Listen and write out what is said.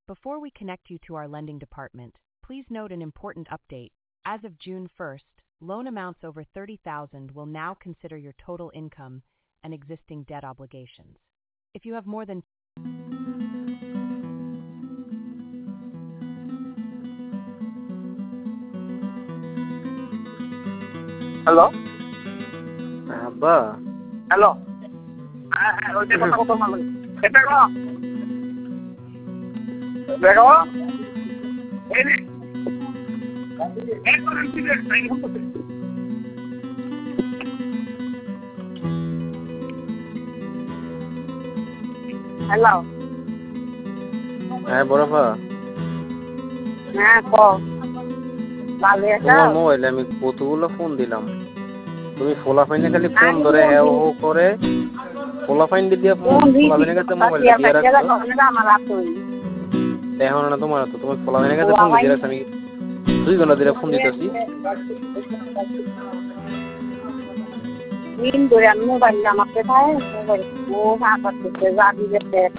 Before we connect you to our lending department, please note an important update. As of June 1st, loan amounts over $30,000 will now consider your total income and existing debt obligations. If you have more than Hello? Abba. Hello? ওইটা কথা বলতে পারলাম এটা গো দেখো এই নে একবার internet time হচ্ছে হ্যালো হ্যাঁ বড়পা হ্যাঁ কো ভালো আছো তোমার মোবাইলে আমি কতগুলো ফোন দিলাম তুমি ফোলাফাইনে খালি ফোন ধরে হ্যাঁ ও করে ফোলাফাইন দিয়ে ফোলাফাইনের কাছে মোবাইলটা দিয়ে রাখছো এখন না তোমার তো তুমি ফোলাফাইনের কাছে ফোন দিয়ে রাখছো আমি 2 ঘন্টা ধরে ফোন দিতেছি দিন ধরে আমি মোবাইল আমাকে পায় মোবাইল ও হাত করতে যা দিতে